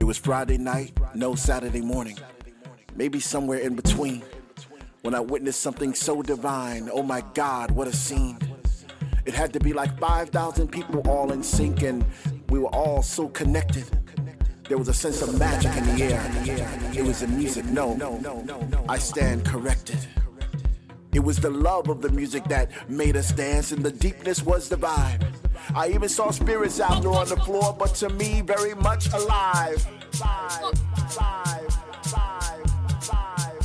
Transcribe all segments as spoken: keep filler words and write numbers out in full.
was Friday night, no Saturday morning. Maybe somewhere in between, when I witnessed something so divine. Oh my God, what a scene. It had to be like five thousand people all in sync, and we were all so connected. There was a sense of magic in the air. It was the music, no, I stand corrected. It was the love of the music that made us dance, and the deepness was the vibe. I even saw spirits out there on the floor, but to me, very much alive. Live, live, live, live, live,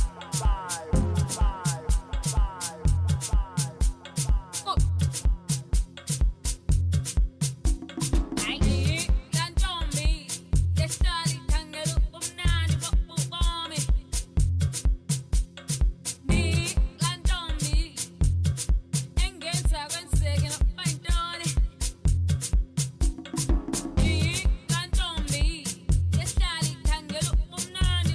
Nani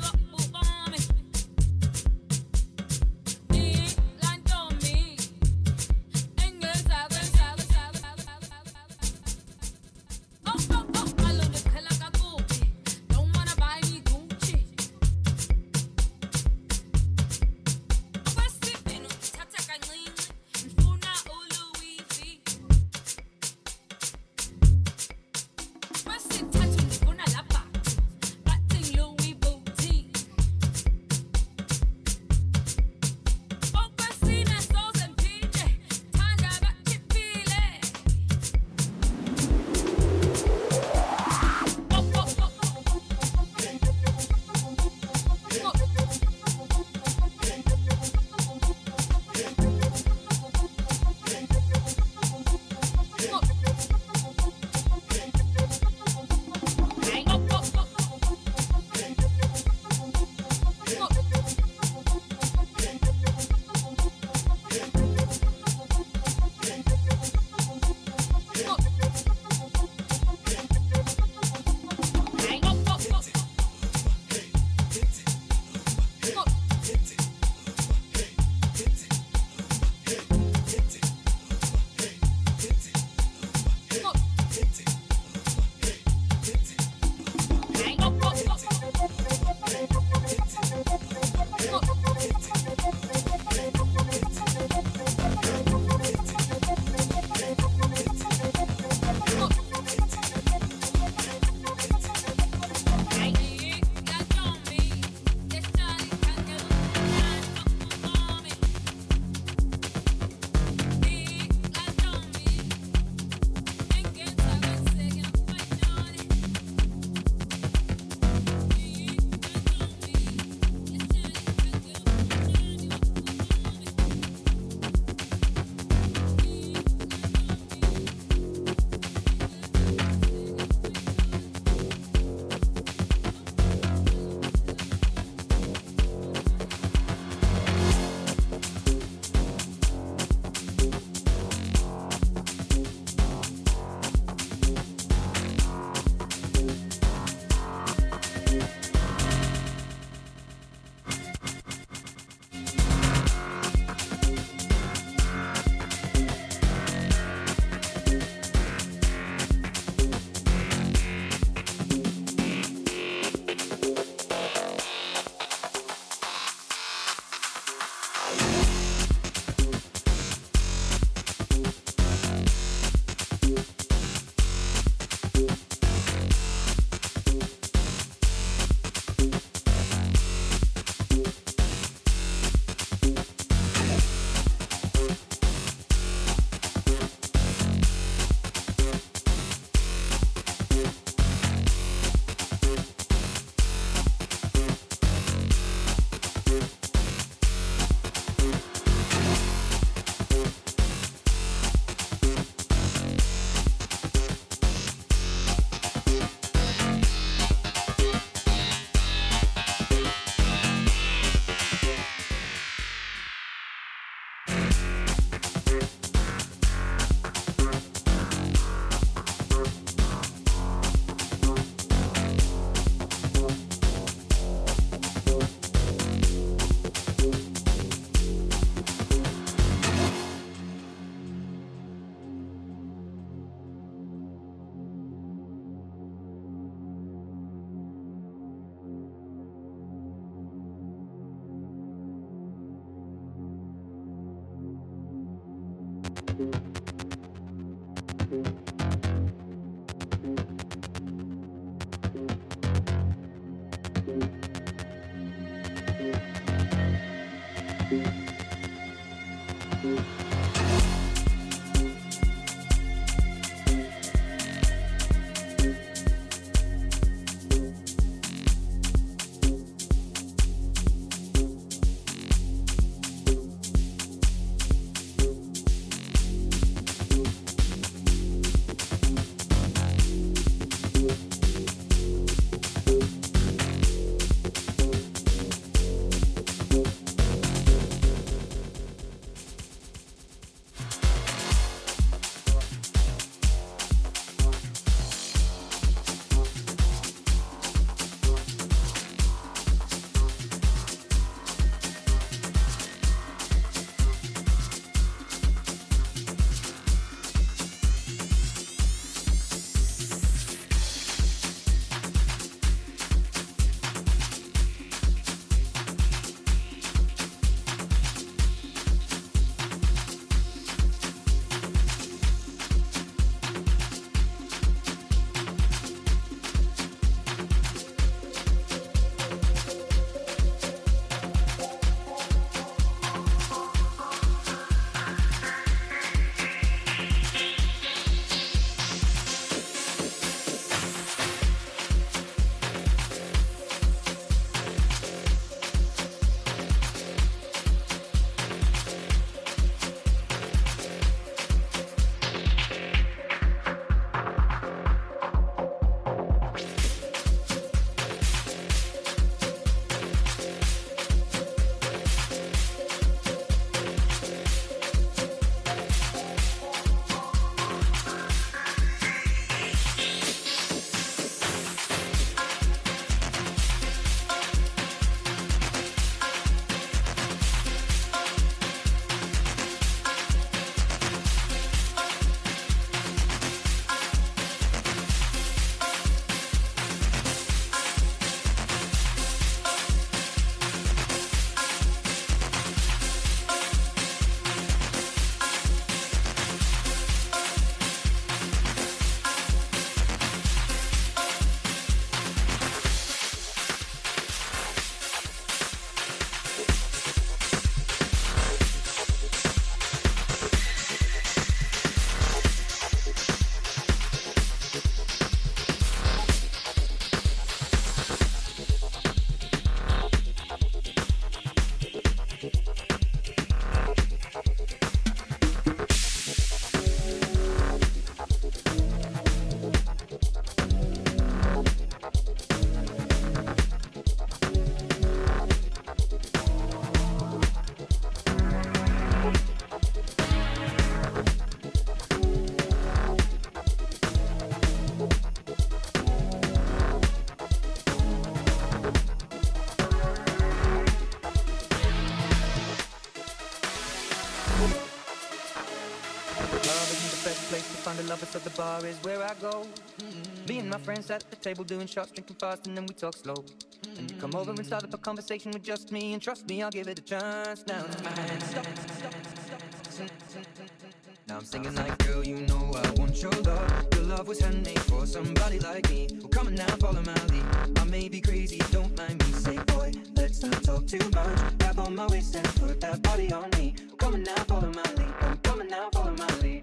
find the lovers, so the bar is where I go. Mm-hmm. Me and my friends at the table doing shots, drinking fast, and then we talk slow. Mm-hmm. And you come over and start up a conversation with just me, and trust me, I'll give it a chance. Now it's my hand, stop, stop, stop. Now I'm singing like, girl, you know I want your love. Your love was handmade for somebody like me. Well, come on now, follow my lead. I may be crazy, don't mind me. Say, boy, let's not talk too much. Grab on my waist and put that body on me. Well, come on now, follow my lead. I'm coming now, follow my lead.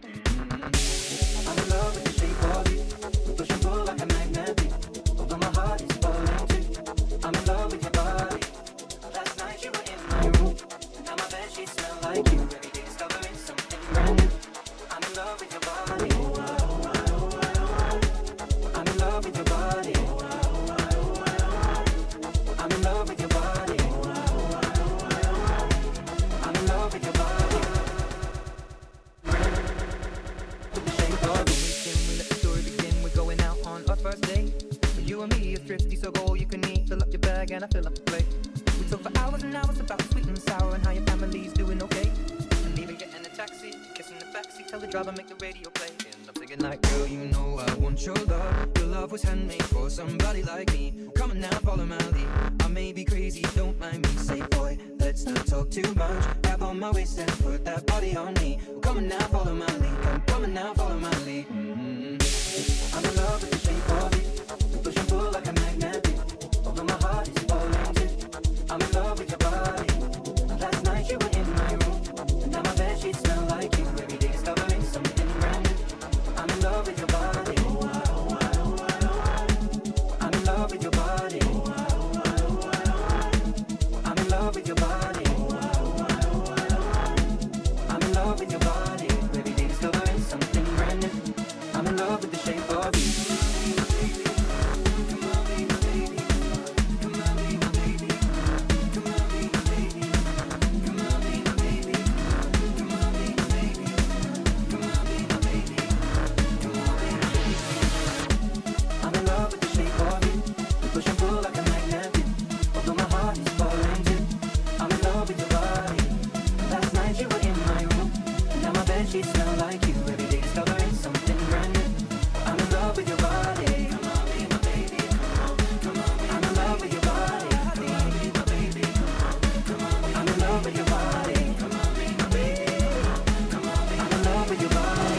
Mm-hmm. I'm in love with the shape of you. We push and pull like a magnet. Although my heart is falling too. I'm in love with your body. Last night you were in my room. Now my bed sheets smell like you. Every day discovering something brand new. I'm in love with your body. I'm in love with your body. I'm in love with your body. I'm in love with your body. With the shape of you. We let the story begin. We're going out on our first date. You and me are thrifty, so go all you can eat. Fill up your bag and I fill up the plate. We talk for hours and hours about sweet and sour and how your family's doing okay. And even getting a taxi, kissing the backseat, tell the driver make the radio play. And I'm singing talking like, girl, you know I want your love. Your love was handmade for somebody like me. Come on now, follow my lead. I may be crazy, don't mind me. Say, boy, let's not talk too much. Grab on my waist and put that body on me. Come on now, follow my lead. Come, come on now, follow my lead. Mm-hmm. I'm in love with the shape of it. We push and pull like a magnet. Although my heart is falling too. I'm in love with your body. Last night you were in my room, and now my bed sheets smell like you. Every day discovering something brand new. I'm in love with your body. I'm in love with your body. I'm in love with your body. I'm in love with your body. Every day discovering something brand new. I'm in love with the shape of you. She smell like you. Every day discovering something brand new. I'm in love with your body. Come on, be my baby. Come on, come on. I'm in love with your body. Come on, be my baby. Come on, I'm in love with your body. Come on, be my baby. Come on, I'm in love with your body.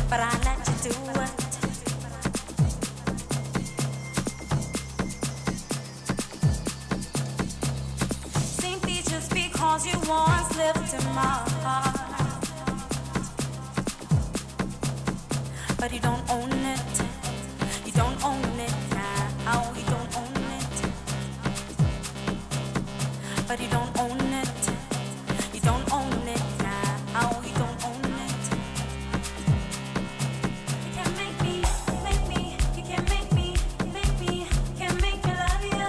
but I let you do it. Simply just because you once lived in my heart, but you don't own it. You don't own it now. You don't own it, but you don't own it. You don't own it now. You don't own it. You can make me, make me. You can make me, make me. You can make me love you.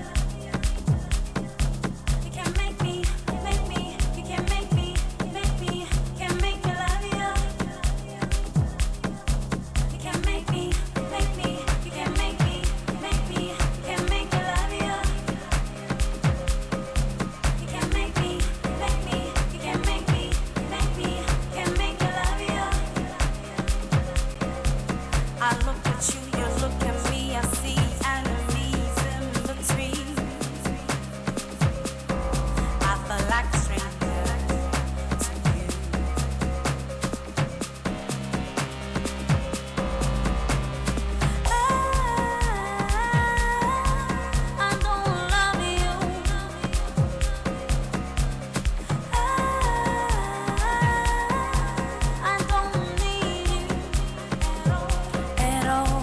You can make me, make me. You can make me, make me. You can make me love you. You can make me, make me. You can make me, make me. You can make me love you. You can make me, make me. You can make me, make me. You can make me love you. I look at you, you look at me. I see enemies in between. I feel like a stranger to you. I don't love you. I don't need you at all.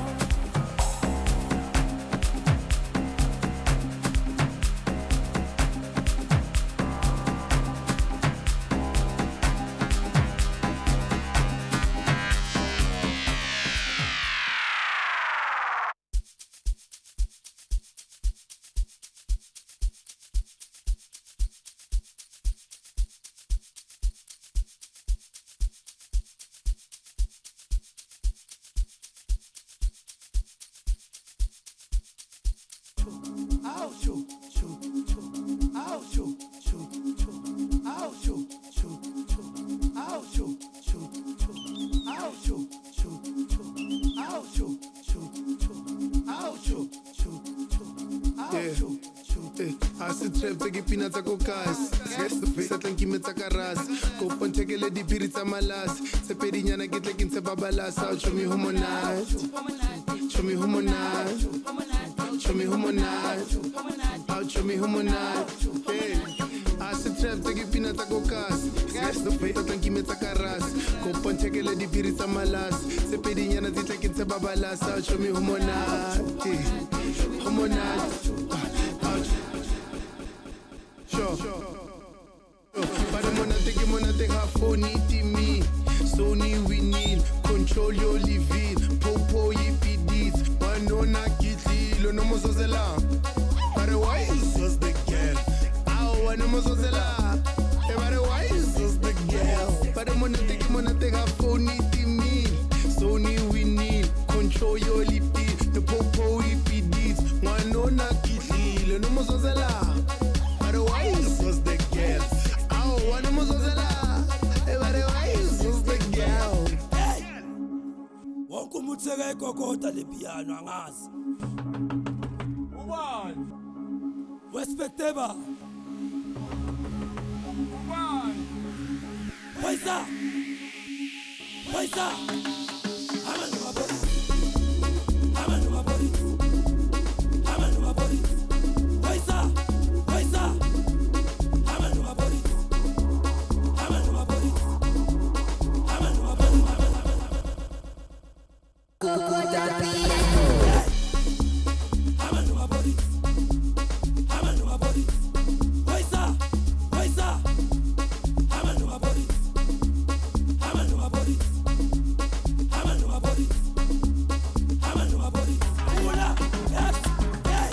Take peanuts a cocas. Setlan kimeta caras. Copon take a lady pirita malas. Sepediana get like in Sebabalas. Out show me homonat. Show me homonat. Show me homonat. Out show me homonat. Hey. I said trap take peanuts a cocas. Setlan kimeta caras. Copon take a lady pirita malas. Sepediana get like in Sebabalas. Out show me homonat. Homonat. But I'm gonna take him on a take her phone, it me. Sony we need, control your living. Popo ye P Ds, one on a kitty, lo no mo sozela. But why is just the girl? Ow, one mo sozela. But why is just the girl? But I'm gonna take him on a take her phone, it me. Sony we need, control your living. The Popo ye P Ds, one on a kitty, lo no mo sozela. But why is just the girl? Ow, one mo sozela. But why is just the girl? Wokumutseka ikokota le piano angazi. Ubani? Wespecteba. Ubani? Paisa. Paisa. Amanu mabori. Amanu mabori. Amanu mabori. Paisa. Paisa. Amanu mabori. Amanu mabori. Amanu mabori. Amanu mabori. Amanu mabori. Paisa. Paisa. Amanu mabori. Amanu mabori. Amanu mabori. Amanu mabori. Ula. Yes. Hey.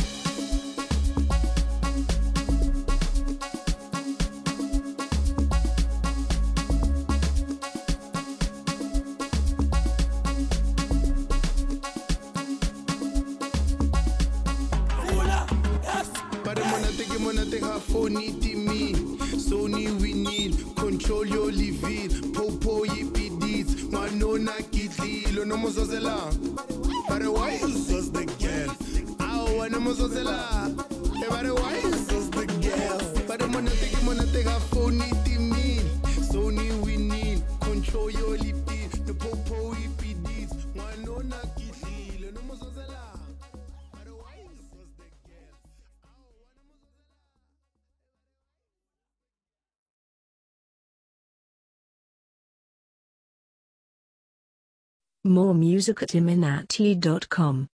Ula. Yes. But I'm gonna take him on a take her phone, it me. Sony we need, control your living. Popo ye P Ds, one on a kitty, lo no mo sozela. But why is just the girl? Ow, one mo sozela. But why is just the girl? But I'm gonna take him on a take her phone, it me. Sony we need, control your living. The Popo ye P More music at iminati dot com.